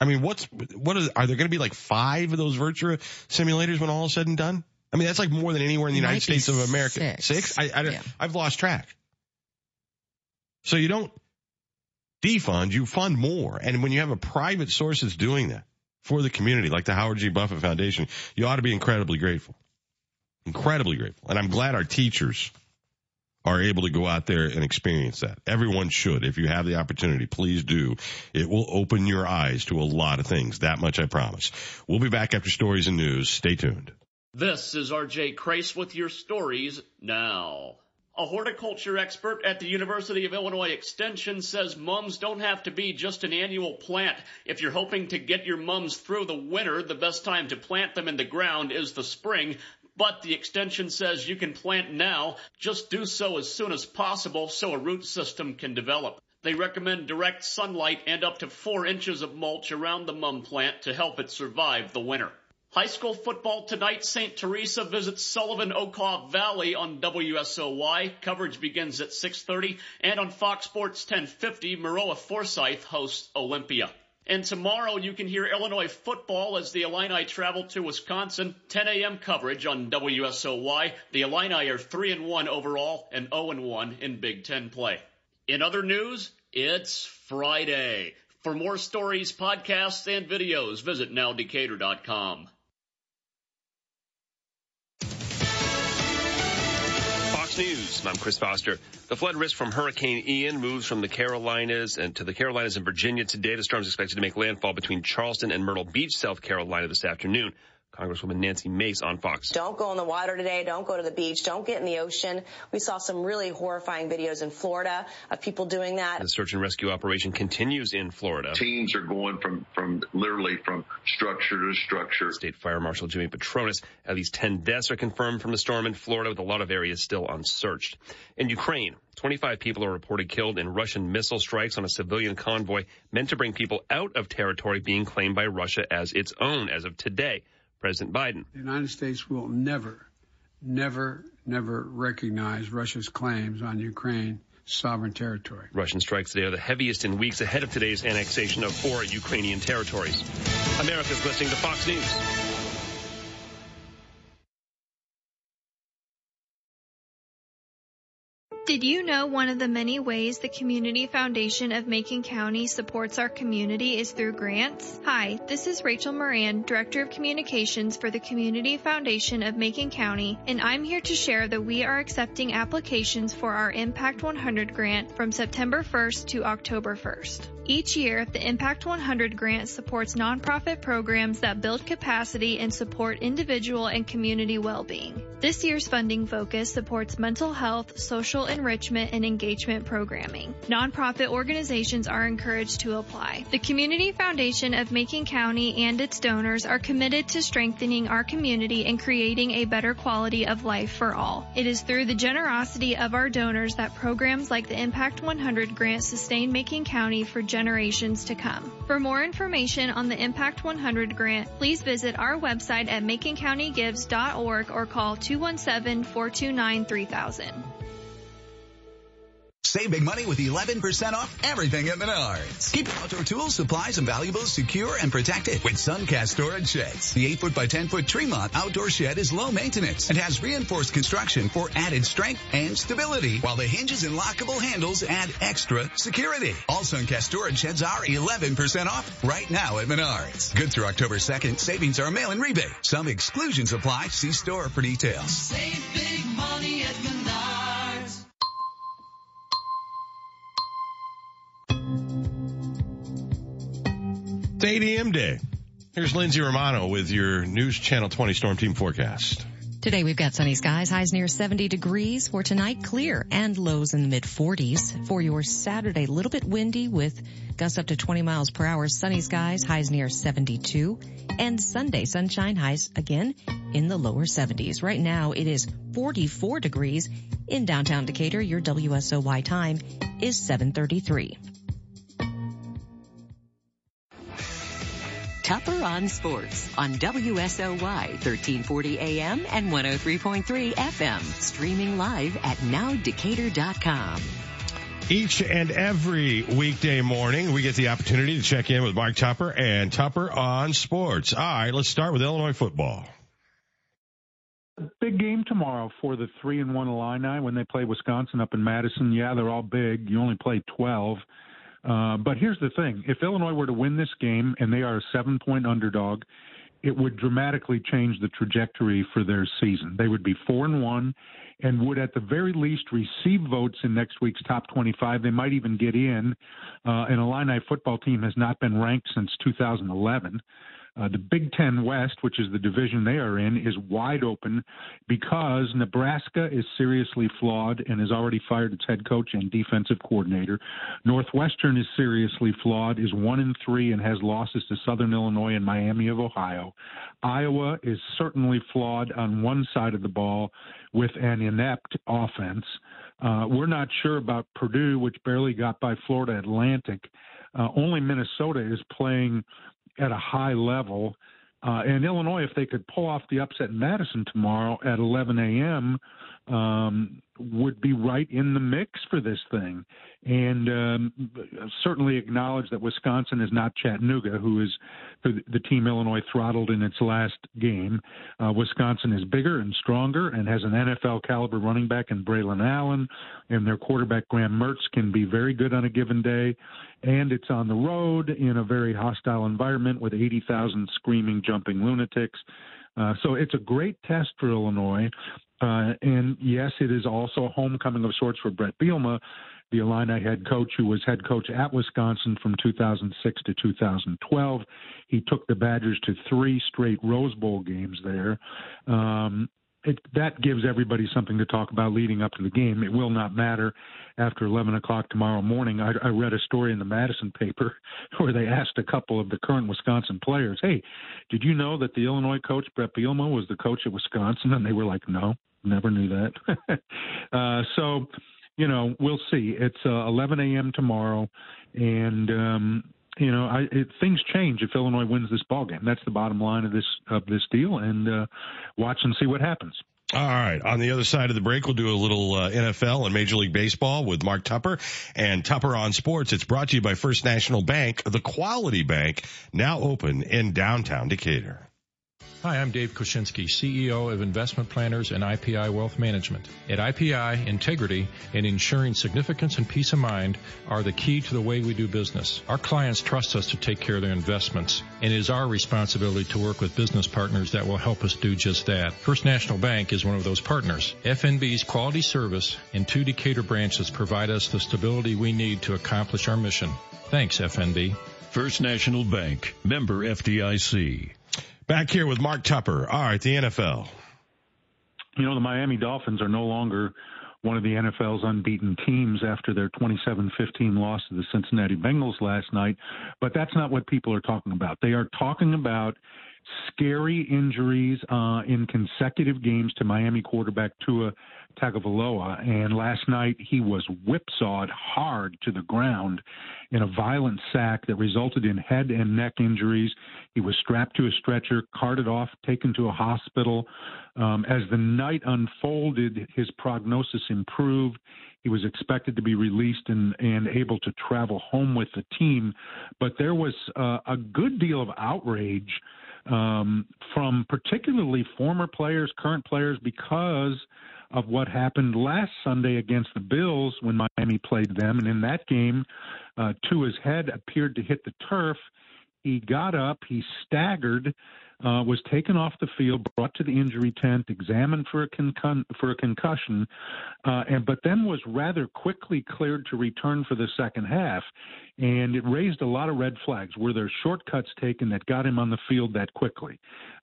I mean, are there going to be like 5 of those Virtua simulators when all is said and done? I mean, that's like more than anywhere in the United States of America. 6? I've lost track. So you don't defund, you fund more. And when you have a private source that's doing that for the community, like the Howard G. Buffett Foundation, you ought to be incredibly grateful. Incredibly grateful. And I'm glad our teachers are able to go out there and experience that. Everyone should. If you have the opportunity, please do. It will open your eyes to a lot of things. That much I promise. We'll be back after stories and news. Stay tuned. This is R.J. Crace with your stories now. A horticulture expert at the University of Illinois Extension says mums don't have to be just an annual plant. If you're hoping to get your mums through the winter, the best time to plant them in the ground is the spring. But the Extension says you can plant now. Just do so as soon as possible so a root system can develop. They recommend direct sunlight and up to 4 inches of mulch around the mum plant to help it survive the winter. High school football tonight. St. Teresa visits Sullivan-Okaw Valley on WSOY. Coverage begins at 6:30. And on Fox Sports 1050, Maroa Forsyth hosts Olympia. And tomorrow you can hear Illinois football as the Illini travel to Wisconsin. 10 a.m. coverage on WSOY. The Illini are 3-1 overall and 0-1 in Big Ten play. In other news, it's Friday. For more stories, podcasts, and videos, visit nowdecatur.com. Fox News, I'm Chris Foster. The flood risk from Hurricane Ian moves from the Carolinas and to the Carolinas and Virginia today. The storm is expected to make landfall between Charleston and Myrtle Beach, South Carolina this afternoon. Congresswoman Nancy Mace on Fox. Don't go in the water today. Don't go to the beach. Don't get in the ocean. We saw some really horrifying videos in Florida of people doing that. The search and rescue operation continues in Florida. Teams are going from literally from structure to structure. State Fire Marshal Jimmy Petronis. At least 10 deaths are confirmed from the storm in Florida, with a lot of areas still unsearched. In Ukraine, 25 people are reported killed in Russian missile strikes on a civilian convoy meant to bring people out of territory being claimed by Russia as its own as of today. President Biden. The United States will never recognize Russia's claims on Ukraine's sovereign territory. Russian strikes today are the heaviest in weeks ahead of today's annexation of 4 Ukrainian territories. America's listening to Fox News. Did you know one of the many ways the Community Foundation of Macon County supports our community is through grants? Hi, this is Rachel Moran, Director of Communications for the Community Foundation of Macon County, and I'm here to share that we are accepting applications for our Impact 100 grant from September 1st to October 1st. Each year, the Impact 100 grant supports nonprofit programs that build capacity and support individual and community well-being. This year's funding focus supports mental health, social enrichment, and engagement programming. Nonprofit organizations are encouraged to apply. The Community Foundation of Macon County and its donors are committed to strengthening our community and creating a better quality of life for all. It is through the generosity of our donors that programs like the Impact 100 grant sustain Macon County for generations to come. For more information on the Impact 100 grant, please visit our website at maconcountygives.org or call 217-429-3000. Save big money with 11% off everything at Menards. Keep your outdoor tools, supplies, and valuables secure and protected with Suncast storage sheds. The 8-foot by 10-foot Tremont outdoor shed is low maintenance and has reinforced construction for added strength and stability, while the hinges and lockable handles add extra security. All Suncast storage sheds are 11% off right now at Menards. Good through October 2nd. Savings are a mail-in rebate. Some exclusions apply. See store for details. Save big money at Menards. It's 8 a.m. day. Here's Lindsay Romano with your News Channel 20 Storm Team forecast. Today we've got sunny skies, highs near 70 degrees. For tonight, clear and lows in the mid-40s. For your Saturday, a little bit windy with gusts up to 20 miles per hour. Sunny skies, highs near 72. And Sunday, sunshine, highs again in the lower 70s. Right now, it is 44 degrees in downtown Decatur. Your WSOY time is 7:33. Tupper on Sports on WSOY 1340 AM and 103.3 FM. Streaming live at nowdecatur.com. Each and every weekday morning, we get the opportunity to check in with Mark Tupper and Tupper on Sports. All right, let's start with Illinois football. Big game tomorrow for the 3-1 Illini when they play Wisconsin up in Madison. Yeah, they're all big. You only play 12. But here's the thing. If Illinois were to win this game, and they are a 7-point underdog, it would dramatically change the trajectory for their season. They would be 4-1 and would at the very least receive votes in next week's top 25. They might even get in. An Illini football team has not been ranked since 2011. The Big Ten West, which is the division they are in, is wide open because Nebraska is seriously flawed and has already fired its head coach and defensive coordinator. Northwestern is seriously flawed, is 1-3 and has losses to Southern Illinois and Miami of Ohio. Iowa is certainly flawed on one side of the ball with an inept offense. We're not sure about Purdue, which barely got by Florida Atlantic. Only Minnesota is playing at a high level. And Illinois, if they could pull off the upset in Madison tomorrow at 11 a.m., would be right in the mix for this thing. And certainly acknowledge that Wisconsin is not Chattanooga, who is the team Illinois throttled in its last game. Wisconsin is bigger and stronger and has an NFL caliber running back in Braylon Allen, and their quarterback Graham Mertz can be very good on a given day. And it's on the road in a very hostile environment with 80,000 screaming, jumping lunatics. So it's a great test for Illinois. And yes, it is also a homecoming of sorts for Brett Bielema, the Illini head coach who was head coach at Wisconsin from 2006 to 2012. He took the Badgers to 3 straight Rose Bowl games there. That gives everybody something to talk about leading up to the game. It will not matter after 11 o'clock tomorrow morning. I read a story in the Madison paper where they asked a couple of the current Wisconsin players, hey, did you know that the Illinois coach, Brett Bielema, was the coach at Wisconsin? And they were like, no, never knew that. So, you know, we'll see. It's 11 a.m. tomorrow, and things change if Illinois wins this ball game. That's the bottom line of this deal, and watch and see what happens. All right. On the other side of the break, we'll do a little NFL and Major League Baseball with Mark Tupper and Tupper on Sports. It's brought to you by First National Bank, the quality bank, now open in downtown Decatur. Hi, I'm Dave Koshinski, CEO of Investment Planners and IPI Wealth Management. At IPI, integrity and ensuring significance and peace of mind are the key to the way we do business. Our clients trust us to take care of their investments, and it is our responsibility to work with business partners that will help us do just that. First National Bank is one of those partners. FNB's quality service and 2 Decatur branches provide us the stability we need to accomplish our mission. Thanks, FNB. First National Bank, member FDIC. Back here with Mark Tupper. All right, the NFL. You know, the Miami Dolphins are no longer one of the NFL's unbeaten teams after their 27-15 loss to the Cincinnati Bengals last night, but that's not what people are talking about. They are talking about scary injuries in consecutive games to Miami quarterback Tua Tagovailoa, and last night he was whipsawed hard to the ground in a violent sack that resulted in head and neck injuries. He was strapped to a stretcher, carted off, taken to a hospital. As the night unfolded, his prognosis improved. He was expected to be released and able to travel home with the team, but there was a good deal of outrage from particularly former players, current players, because of what happened last Sunday against the Bills when Miami played them. And in that game, Tua's head appeared to hit the turf. He got up, he staggered, was taken off the field, brought to the injury tent, examined for a concussion, but then was rather quickly cleared to return for the second half. And it raised a lot of red flags. Were there shortcuts taken that got him on the field that quickly?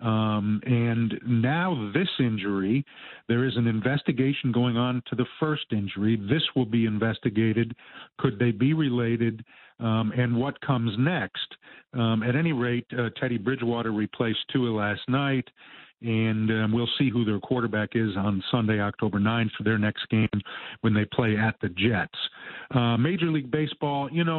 And now this injury, there is an investigation going on to the first injury. This will be investigated. Could they be related? And what comes next? At any rate, Teddy Bridgewater replaced Tua last night, and we'll see who their quarterback is on Sunday, October 9th, for their next game when they play at the Jets. Major League Baseball, you know,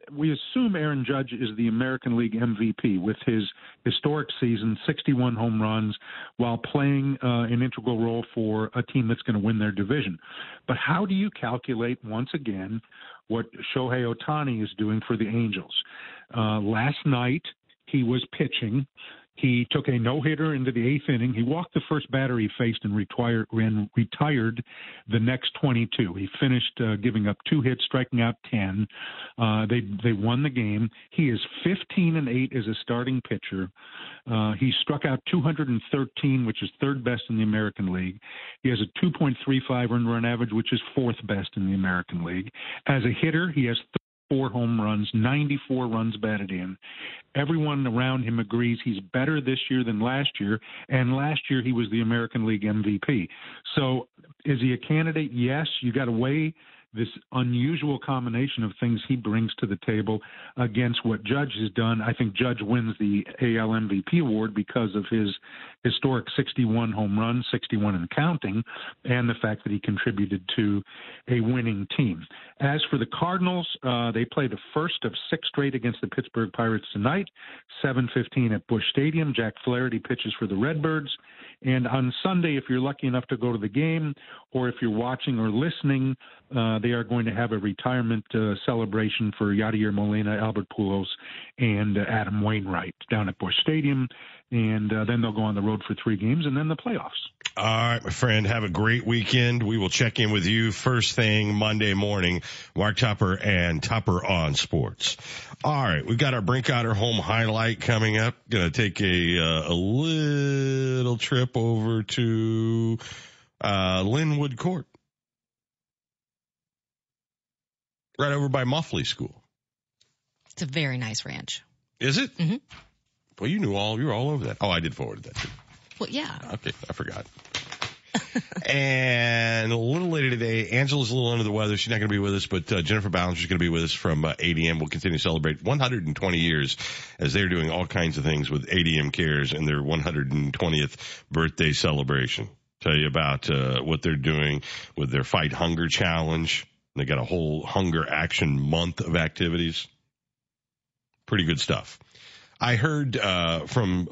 we assume Aaron Judge is the American League MVP with his historic season, 61 home runs, while playing an integral role for a team that's going to win their division. But how do you calculate, once again, what Shohei Ohtani is doing for the Angels? Last night, he was pitching. He took a no-hitter into the eighth inning. He walked the first batter he faced and retired the next 22. He finished giving up 2 hits, striking out 10. They won the game. He is 15-8 as a starting pitcher. He struck out 213, which is third best in the American League. He has a 2.35 earned run average, which is fourth best in the American League. As a hitter, he has 4 home runs, 94 runs batted in. Everyone around him agrees he's better this year than last year, and last year he was the American League MVP. So is he a candidate? Yes. You got to weigh this unusual combination of things he brings to the table against what Judge has done. I think Judge wins the AL MVP award because of his historic 61 home runs, 61 and counting, and the fact that he contributed to a winning team. As for the Cardinals, they play the first of 6 straight against the Pittsburgh Pirates tonight, 7:15 at Busch Stadium. Jack Flaherty pitches for the Redbirds. And on Sunday, if you're lucky enough to go to the game, or if you're watching or listening, they are going to have a retirement celebration for Yadier Molina, Albert Pujols, and Adam Wainwright down at Busch Stadium. And then they'll go on the road for 3 games and then the playoffs. All right, my friend, have a great weekend. We will check in with you first thing Monday morning. Mark Tupper and Tupper on Sports. All right, we've got our Brinkotter home highlight coming up. Going to take a little trip over to Linwood Court, right over by Muffley School. It's a very nice ranch. Is it? Mm-hmm. Well, you were all over that. Oh, I did forward that too. Well, yeah. Okay, I forgot. And a little later today, Angela's a little under the weather. She's not going to be with us, but Jennifer Ballinger is going to be with us from ADM. We'll continue to celebrate 120 years as they're doing all kinds of things with ADM Cares and their 120th birthday celebration. Tell you about what they're doing with their Fight Hunger Challenge. They got a whole Hunger Action Month of activities. Pretty good stuff. I heard from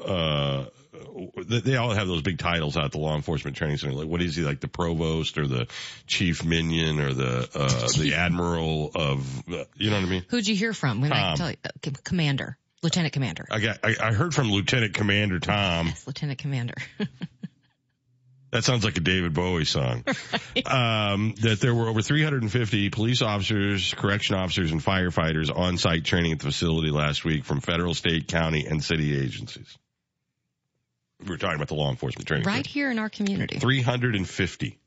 they all have those big titles out at the law enforcement training center. Like, what is he, like the provost or the chief minion or the admiral of, you know what I mean? Who'd you hear from? We might tell you, Commander, Lieutenant Commander. I heard from Lieutenant Commander Tom. Yes, Lieutenant Commander. That sounds like a David Bowie song. Right. That there were over 350 police officers, correction officers, and firefighters on site training at the facility last week from federal, state, county, and city agencies. We were talking about the law enforcement training. Right here in our community. 350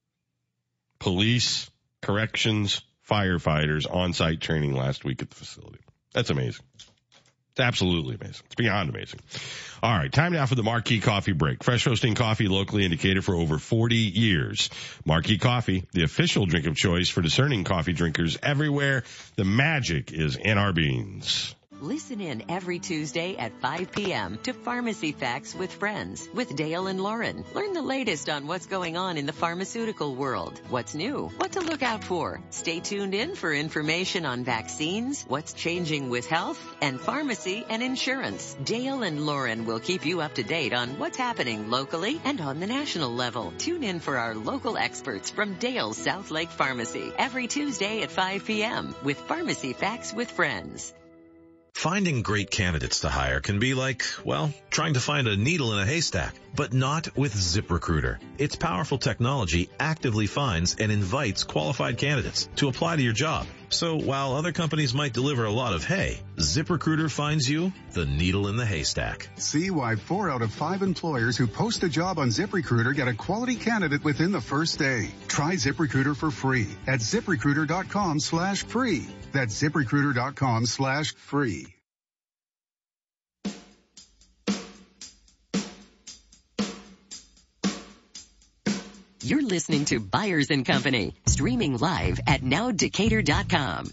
police, corrections, firefighters on site training last week at the facility. That's amazing. It's absolutely amazing. It's beyond amazing. All right, time now for the Marquee Coffee Break. Fresh roasting coffee locally indicated for over 40 years. Marquee Coffee, the official drink of choice for discerning coffee drinkers everywhere. The magic is in our beans. Listen in every Tuesday at 5 p.m. to Pharmacy Facts with Friends with Dale and Lauren. Learn the latest on what's going on in the pharmaceutical world, what's new, what to look out for. Stay tuned in for information on vaccines, what's changing with health, and pharmacy and insurance. Dale and Lauren will keep you up to date on what's happening locally and on the national level. Tune in for our local experts from Dale's South Lake Pharmacy every Tuesday at 5 p.m. with Pharmacy Facts with Friends. Finding great candidates to hire can be like, well, trying to find a needle in a haystack, but not with ZipRecruiter. Its powerful technology actively finds and invites qualified candidates to apply to your job. So while other companies might deliver a lot of hay, ZipRecruiter finds you the needle in the haystack. See why 4 out of 5 employers who post a job on ZipRecruiter get a quality candidate within the first day. Try ZipRecruiter for free at ZipRecruiter.com/free. That's ZipRecruiter.com/free. You're listening to Byers & Company, streaming live at nowdecatur.com.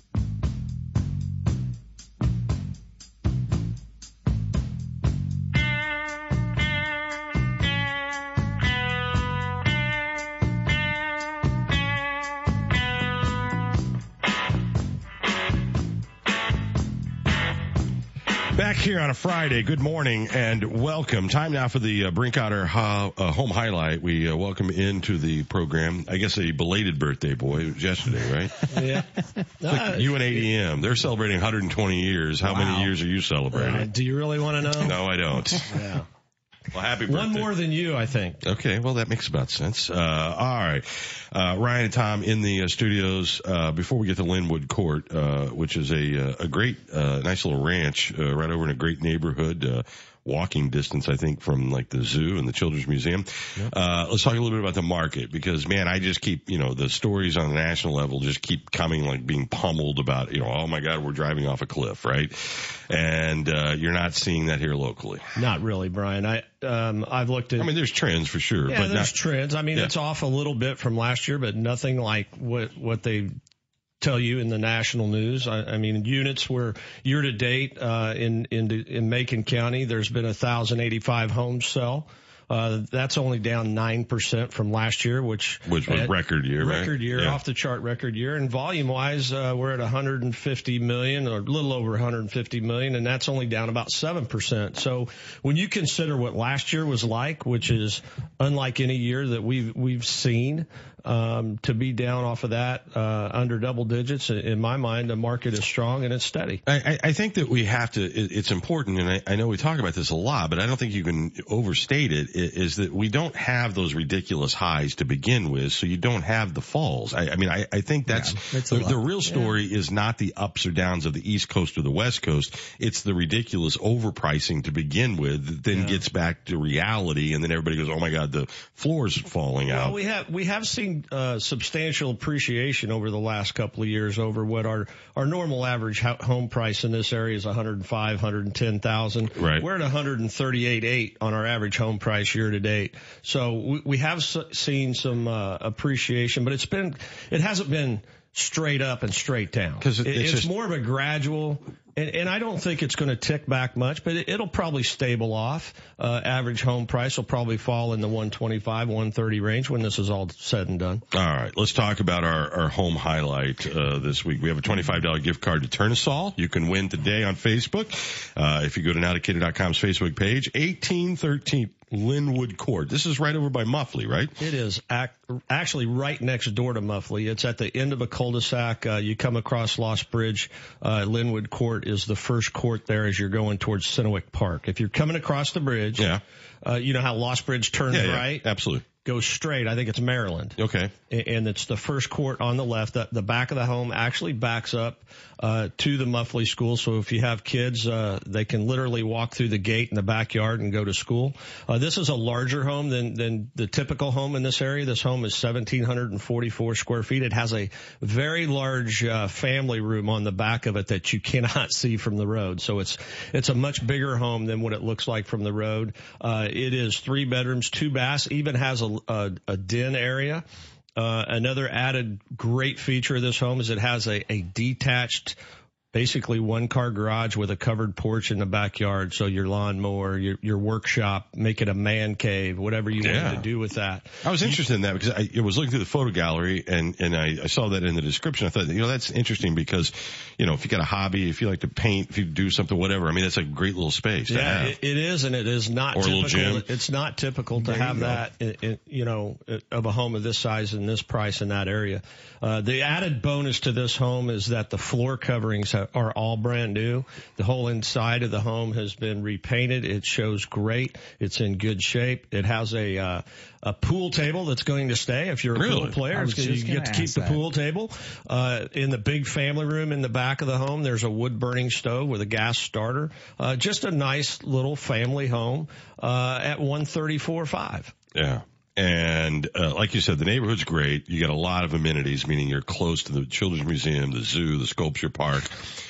Back here on a Friday. Good morning and welcome. Time now for the Brinkotter Home Highlight. We welcome into the program, I guess, a belated birthday boy. It was yesterday, right? Yeah. Like you and ADM. They're celebrating 120 years. How many years are you celebrating? Do you really want to know? No, I don't. Yeah. Well, happy birthday. One more than you, I think. Okay, well, that makes about sense. All right. Ryan and Tom in the studios. Before we get to Linwood Court, which is a great, nice little ranch right over in a great neighborhood, walking distance, I think, from like the zoo and the Children's Museum. Yep. Let's talk a little bit about the market because, man, I just keep, the stories on the national level just keep coming, like being pummeled about, oh my God, we're driving off a cliff, right? And you're not seeing that here locally. Not really, Brian. I've looked at. I mean, there's trends for sure. Yeah, but there's trends. I mean, It's off a little bit from last year, but nothing like what they tell you in the national news. I mean, units were year to date in Macon County. There's been 1,085 homes sell. That's only down 9% from last year, which was record year, right? Record year, off the chart record year. And volume wise, we're at 150 million or a little over 150 million, and that's only down about 7%. So when you consider what last year was like, which is unlike any year that we've seen, to be down off of that, under double digits, in my mind, the market is strong and it's steady. I think that we have to, it's important, and I know we talk about this a lot, but I don't think you can overstate it, is that we don't have those ridiculous highs to begin with, so you don't have the falls. I think that's, the real story is not the ups or downs of the East Coast or the West Coast. It's the ridiculous overpricing to begin with that then gets back to reality, and then everybody goes, oh my God, the floor's falling out. Well, we have seen substantial appreciation over the last couple of years over what our normal average home price in this area is $105,000, $110,000. Right. We're at $138,800 on our average home price year to date. So we have seen some appreciation, but it hasn't been straight up and straight down. Because it's more of a gradual. And I don't think it's going to tick back much, but it'll probably stable off. Average home price will probably fall in the 125, 130 range when this is all said and done. All right. Let's talk about our home highlight this week. We have a $25 gift card to Turnasol. You can win today on Facebook. If you go to nowdecatur.com's Facebook page, 1813 Linwood Court. This is right over by Muffley, right? It is actually right next door to Muffley. It's at the end of a cul-de-sac. You come across Lost Bridge. Linwood Court is the first court there as you're going towards Sinowick Park. If you're coming across the bridge, you know how Lost Bridge turns right? Absolutely. Go straight. I think it's Maryland. Okay. And it's the first court on the left. The back of the home actually backs up to the Muffley School. So if you have kids, they can literally walk through the gate in the backyard and go to school. This is a larger home than the typical home in this area. This home is 1,744 square feet. It has a very large family room on the back of it that you cannot see from the road. So it's a much bigger home than what it looks like from the road. It is 3 bedrooms, 2 baths, even has a den area. Another added great feature of this home is it has a detached, basically 1-car garage with a covered porch in the backyard. So your lawnmower, your workshop, make it a man cave, whatever you want to do with that. I was interested in that because I was looking through the photo gallery and I saw that in the description. I thought, that's interesting because, if you got a hobby, if you like to paint, if you do something, whatever, I mean, that's a great little space to have. It is, and it is not or typical. A little gym. It's not typical to have that, of a home of this size and this price in that area. The added bonus to this home is that the floor coverings are all brand new. The whole inside of the home has been repainted. It shows great. It's in good shape. It has a pool table that's going to stay. If you're a pool player, you get to keep the pool table. In the big family room in the back of the home, there's a wood burning stove with a gas starter. Just a nice little family home, at $134,500. Yeah. And like you said, the neighborhood's great. You got a lot of amenities, meaning you're close to the Children's Museum, the zoo, the sculpture park.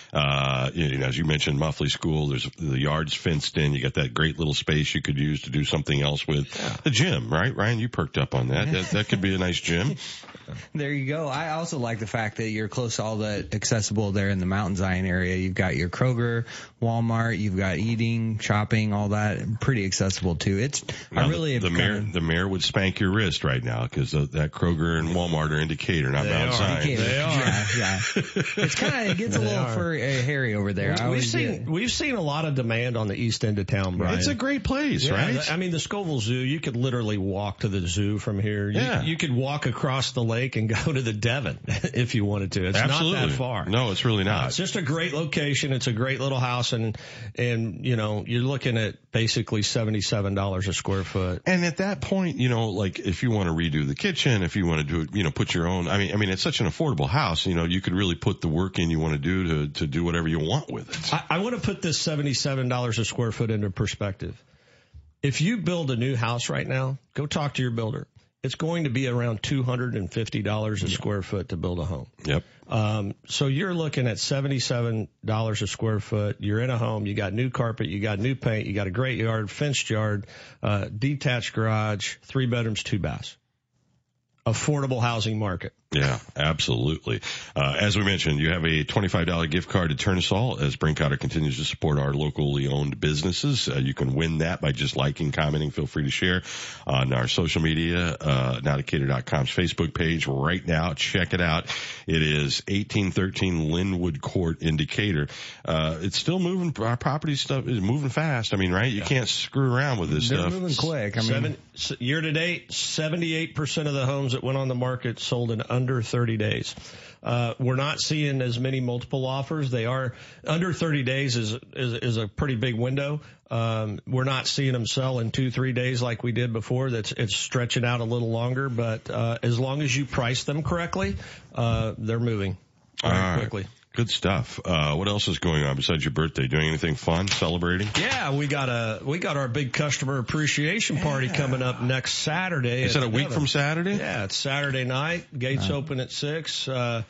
As you mentioned, Muffley School, the yard's fenced in. You got that great little space you could use to do something else with. The gym, right? Ryan, you perked up on that. That could be a nice gym. There you go. I also like the fact that you're close to all the accessible there in the Mountain Zion area. You've got your Kroger, Walmart, you've got eating, shopping, all that. Pretty accessible too. The mayor would spank your wrist right now because that Kroger and Walmart are in Decatur, not Mount Zion. They are. Yeah. It gets a little hairy over there. We've seen a lot of demand on the east end of town, Brian. It's a great place, right? I mean, the Scoville Zoo, you could literally walk to the zoo from here. You could walk across the lake and go to the Devon if you wanted to. It's Absolutely. not that far. No, it's really not. It's just a great location. It's a great little house, and you know, you're looking at basically $77 a square foot. And at that point, you know, like if you want to redo the kitchen, if you want to do it, you know, put your own. I mean, it's such an affordable house. You know, you could really put the work in you want to do to do whatever you want with it. I want to put this $77 a square foot into perspective. If you build a new house right now, go talk to your builder. It's going to be around $250 a square foot to build a home. Yep. So you're looking at $77 a square foot. You're in a home. You got new carpet. You got new paint. You got a great yard, fenced yard, detached garage, 3 bedrooms, 2 baths. Affordable housing market. Yeah, absolutely. As we mentioned, you have a $25 gift card to Turnusol as Brinkotter continues to support our locally owned businesses. You can win that by just liking, commenting. Feel free to share on our social media, nowdecatur.com's Facebook page right now. Check it out. It is 1813 Linwood Court in Decatur. It's still moving. Our property stuff is moving fast. I mean, right? You can't screw around with this stuff. They're moving quick. I mean, year to date, 78% of the homes that went on the market sold in under 30 days. We're not seeing as many multiple offers. They are under 30 days is a pretty big window. We're not seeing them sell in 2-3 days like we did before. It's stretching out a little longer, but as long as you price them correctly, they're moving very quickly. Good stuff. What else is going on besides your birthday? Doing anything fun? Celebrating? Yeah, we got our big customer appreciation party coming up next Saturday. Is that a week from Saturday? Yeah, it's Saturday night. Gates open at 6. The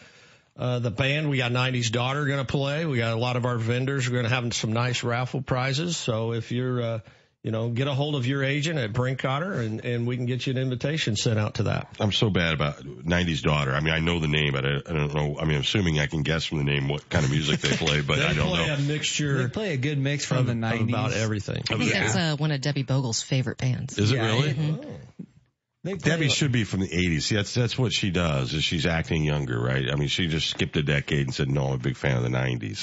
band, we got 90s Daughter going to play. We got a lot of our vendors. We're going to have some nice raffle prizes. So if you're, get a hold of your agent at Brinkotter and we can get you an invitation sent out to that. I'm so bad about 90s Daughter. I mean, I know the name, but I don't know. I mean, I'm assuming I can guess from the name what kind of music they play, but I don't know. They play a mixture. They play a good mix from the 90s. About everything. I think that's one of Debbie Bogle's favorite bands. Is it really? Mm-hmm. Debbie should be from the 80s. See, that's what she does, is she's acting younger, right? I mean, she just skipped a decade and said, no, I'm a big fan of the 90s.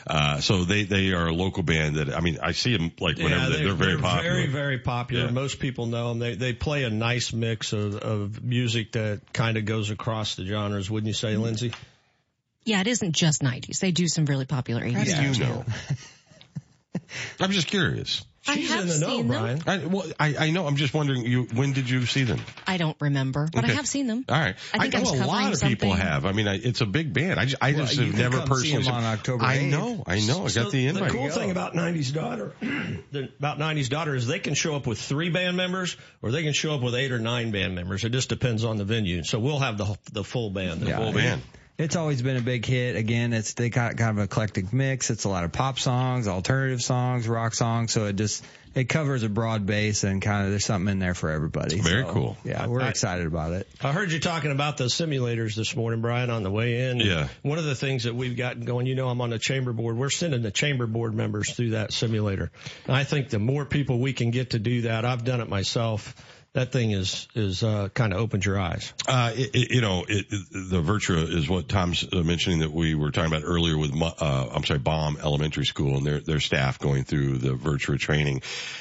So they are a local band that, I mean, I see them like whenever they're very popular. Very, very popular. Yeah. Most people know them. They play a nice mix of music that kind of goes across the genres, wouldn't you say, Lindsay? Yeah, it isn't just 90s. They do some really popular 80s. How do you know? I'm just curious. She's in the know, Brian. I know. I'm just wondering, when did you see them? I don't remember, but I have seen them. All right. I think I know a lot of people have. I mean, it's a big band. I just have never personally seen them on October 8th. I know. I got the invite. The cool thing about 90s Daughter is they can show up with 3 band members or they can show up with 8 or 9 band members. It just depends on the venue. So we'll have the full band. Full band. It's always been a big hit. Again, they got kind of an eclectic mix. It's a lot of pop songs, alternative songs, rock songs. So it covers a broad base and kind of there's something in there for everybody. Very cool. Yeah, we're excited about it. I heard you talking about the simulators this morning, Brian, on the way in. Yeah. One of the things that we've got going, I'm on the chamber board. We're sending the chamber board members through that simulator. And I think the more people we can get to do that, I've done it myself. That thing is kind of opens your eyes. The Virtua is what Tom's mentioning that we were talking about earlier with, Baum Elementary School and their staff going through the Virtua training.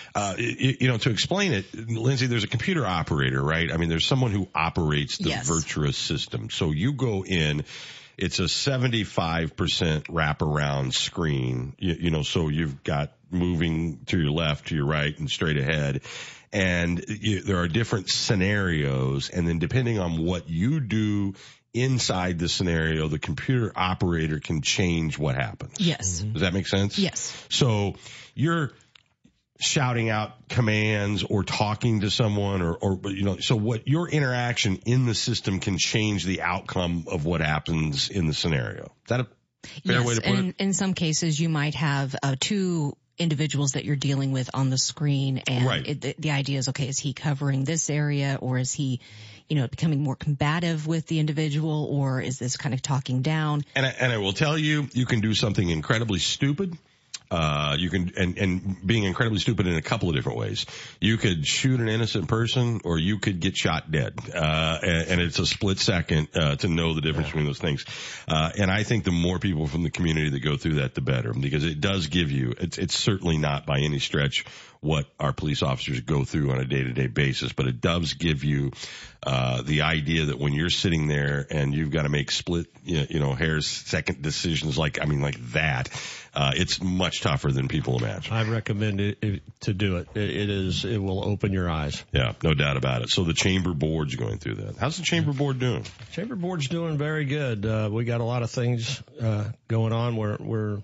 To explain it, Lindsay, there's a computer operator, right? I mean, there's someone who operates the Virtua system. So you go in. It's a 75% wraparound screen, so you've got moving to your left, to your right, and straight ahead. And there are different scenarios, and then depending on what you do inside the scenario, the computer operator can change what happens. Yes. Does that make sense? Yes. So you're shouting out commands or talking to someone so what your interaction in the system can change the outcome of what happens in the scenario. Is that a fair way to put it? In some cases you might have 2 individuals that you're dealing with on the screen, and right. The idea is, okay, is he covering this area, or is he, becoming more combative with the individual, or is this kind of talking down? And I will tell you, you can do something incredibly stupid. You can, and being incredibly stupid in a couple of different ways. You could shoot an innocent person, or you could get shot dead. And it's a split second, to know the difference between those things. And I think the more people from the community that go through that, the better, because it does give you, it's certainly not by any stretch what our police officers go through on a day-to-day basis, but it does give you, the idea that when you're sitting there and you've got to make split, hair second decisions like that, it's much tougher than people imagine. I recommend it to do it. It will open your eyes. Yeah, no doubt about it. So the chamber board's going through that. How's the chamber board doing? Chamber board's doing very good. We got a lot of things, going on. We're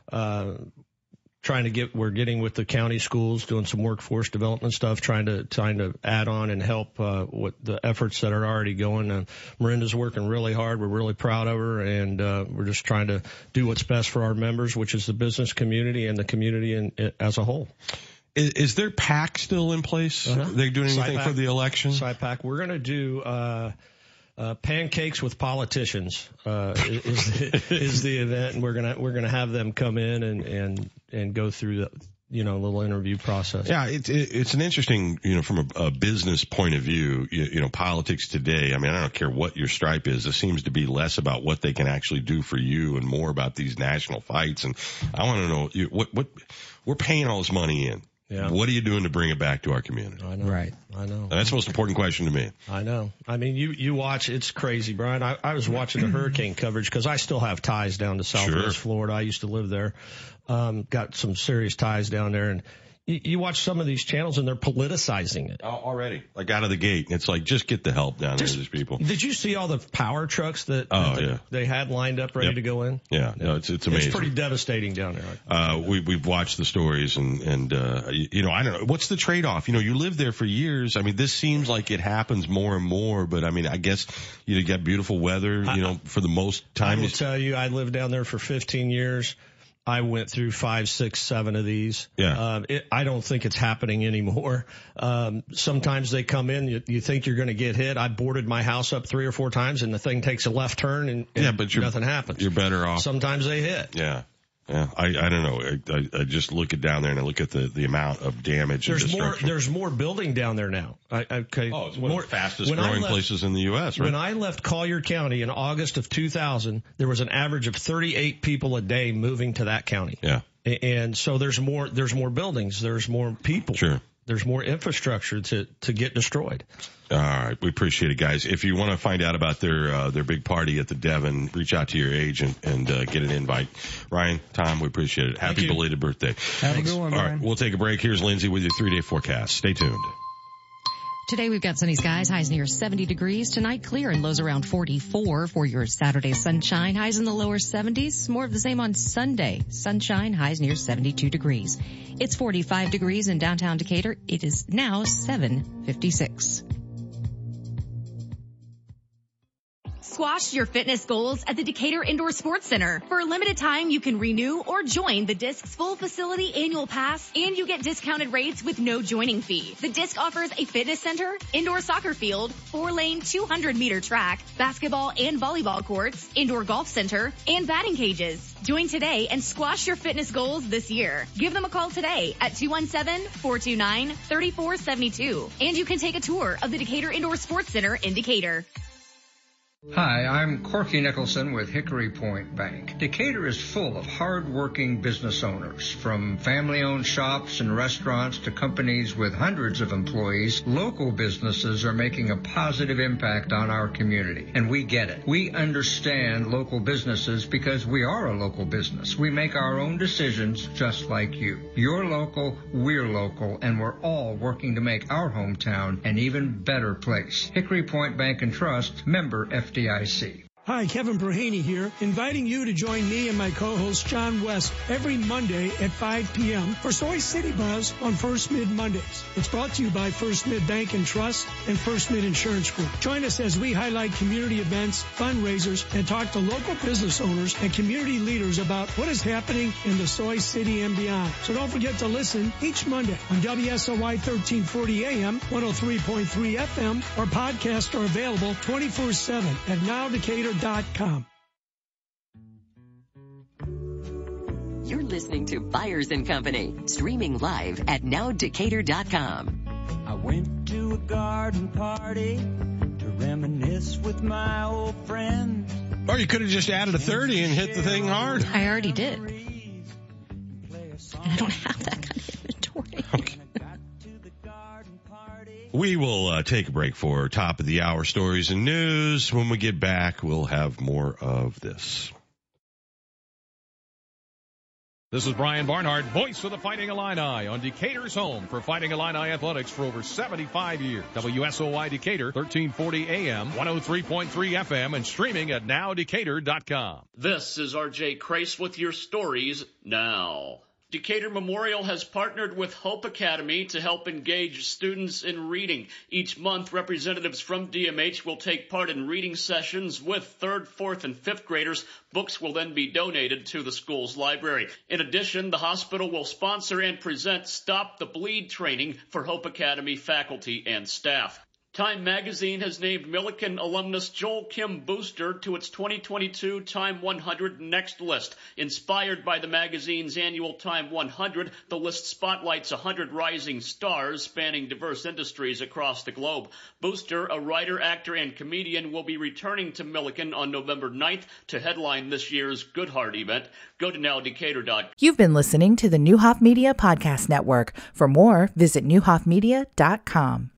we're getting with the county schools, doing some workforce development stuff, trying to add on and help, with the efforts that are already going. Miranda's working really hard. We're really proud of her, and, we're just trying to do what's best for our members, which is the business community and the community as a whole. Is their PAC still in place? Are they doing anything for the election? PAC. We're going to do, pancakes with politicians, is the event, and we're gonna have them come in and go through the, little interview process. Yeah, it's an interesting, from a business point of view, politics today. I mean, I don't care what your stripe is. It seems to be less about what they can actually do for you and more about these national fights. And I want to know what we're paying all this money in. Yeah. What are you doing to bring it back to our community? I know. Right. I know. And that's the most important question to me. I know. I mean, you watch, it's crazy, Brian. I was watching the hurricane coverage because I still have ties down to Southwest Florida. I used to live there. Got some serious ties down there, and you watch some of these channels and they're politicizing it. Already. Like out of the gate. It's like, just get the help down there to these people. Did you see all the power trucks that they had lined up ready to go in? Yeah. No, it's amazing. It's pretty devastating down there. We've watched the stories and I don't know. What's the trade-off? You live there for years. I mean, this seems like it happens more and more, but I mean, I guess you get beautiful weather, for the most time. I will tell you, I lived down there for 15 years. I went through 5, 6, 7 of these. Yeah. I don't think it's happening anymore. Sometimes they come in, you think you're going to get hit. I boarded my house up 3 or 4 times and the thing takes a left turn and nothing happens. You're better off. Sometimes they hit. Yeah. Yeah, I don't know. I just look down there and I look at the amount of damage and destruction. There's more building down there now. It's one of the fastest growing places in the U.S., right? When I left Collier County in August of 2000, there was an average of 38 people a day moving to that county. Yeah. And so there's more buildings, there's more people. Sure. There's more infrastructure to get destroyed. All right. We appreciate it, guys. If you want to find out about their big party at the Devon, reach out to your agent and get an invite. Ryan, Tom, we appreciate it. Happy belated birthday. Have a good one, Brian. All right. We'll take a break. Here's Lindsay with your 3-day forecast. Stay tuned. Today we've got sunny skies, highs near 70 degrees. Tonight clear and lows around 44 for your Saturday sunshine. Highs in the lower 70s. More of the same on Sunday. Sunshine, highs near 72 degrees. It's 45 degrees in downtown Decatur. It is now 7:56. Squash your fitness goals at the Decatur Indoor Sports Center. For a limited time, you can renew or join the DISC's full facility annual pass, and you get discounted rates with no joining fee. The DISC offers a fitness center, indoor soccer field, 4-lane 200-meter track, basketball and volleyball courts, indoor golf center, and batting cages. Join today and squash your fitness goals this year. Give them a call today at 217-429-3472, and you can take a tour of the Decatur Indoor Sports Center in Decatur. Hi, I'm Corky Nicholson with Hickory Point Bank. Decatur is full of hard-working business owners. From family-owned shops and restaurants to companies with hundreds of employees, local businesses are making a positive impact on our community. And we get it. We understand local businesses because we are a local business. We make our own decisions just like you. You're local, we're local, and we're all working to make our hometown an even better place. Hickory Point Bank and Trust, member FDIC. Hi, Kevin Brahaney here, inviting you to join me and my co-host John West every Monday at 5 p.m. for Soy City Buzz on First Mid Mondays. It's brought to you by First Mid Bank and Trust and First Mid Insurance Group. Join us as we highlight community events, fundraisers, and talk to local business owners and community leaders about what is happening in the Soy City and beyond. So don't forget to listen each Monday on WSOY 1340 AM, 103.3 FM, or podcasts are available 24/7 at NowDecatur.com. You're listening to Byers & Company, streaming live at NowDecatur.com. I went to a garden party to reminisce with my old friends. Or you could have just added a 30 and hit the thing hard. I already did. And I don't have that kind of inventory. Okay. We will take a break for top of the hour stories and news. When we get back, we'll have more of this. This is Brian Barnhart, voice of the Fighting Illini on Decatur's home for Fighting Illini athletics for over 75 years. WSOY Decatur, 1340 AM, 103.3 FM, and streaming at NowDecatur.com. This is R.J. Crace with your stories now. Decatur Memorial has partnered with Hope Academy to help engage students in reading. Each month, representatives from DMH will take part in reading sessions with 3rd, 4th, and 5th graders. Books will then be donated to the school's library. In addition, the hospital will sponsor and present Stop the Bleed training for Hope Academy faculty and staff. Time Magazine has named Millikan alumnus Joel Kim Booster to its 2022 Time 100 Next list. Inspired by the magazine's annual Time 100, the list spotlights 100 rising stars spanning diverse industries across the globe. Booster, a writer, actor, and comedian, will be returning to Millikan on November 9th to headline this year's Good Heart event. Go to NowDecatur.com. You've been listening to the Neuhoff Media Podcast Network. For more, visit NeuhoffMedia.com.